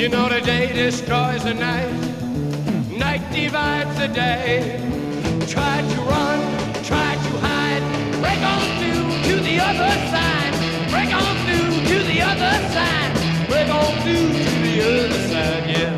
You know the day destroys the night, night divides the day. Try to run, try to hide, break on through to the other side, break on through to the other side, break on through to the other side, yeah.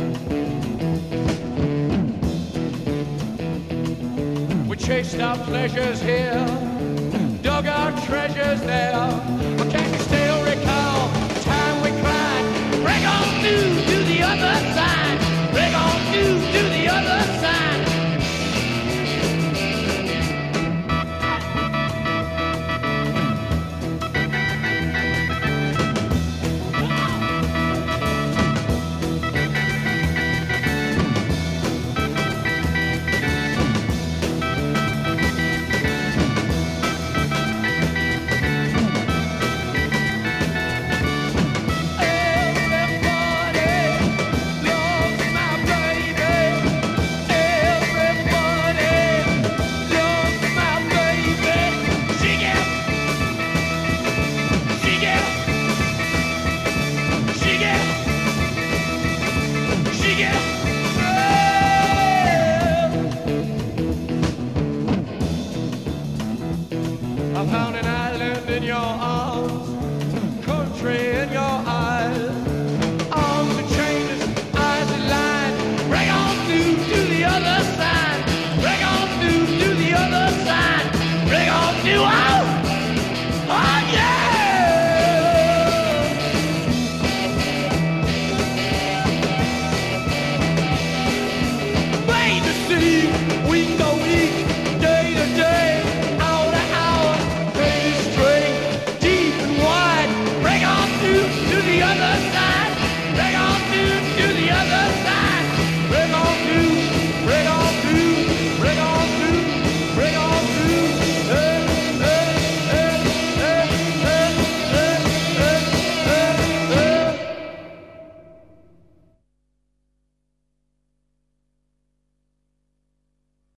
We chased our pleasures here, dug our treasures there, but can you still recall the time we cried? Break on through to the other side.